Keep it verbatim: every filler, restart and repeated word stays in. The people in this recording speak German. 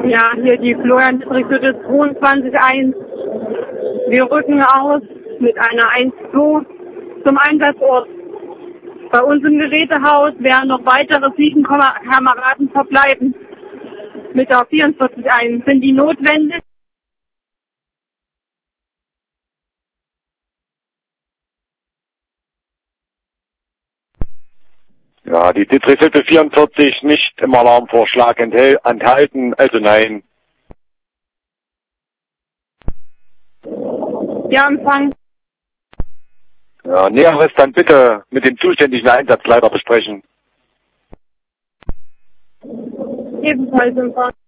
Ja, hier die Florian-Distrikt ist zweiundzwanzig eins. Wir rücken aus mit einer eins zwei zum Einsatzort. Bei uns im Gerätehaus werden noch weitere sieben Kameraden verbleiben. Mit der vierundvierzig eins. Sind die notwendig? Ja, die Distriktshilfe vierundvierzig nicht im Alarmvorschlag enthalten, also nein. Ja, Empfang. Ja, Näheres dann bitte mit dem zuständigen Einsatzleiter besprechen. Ebenfalls Empfang.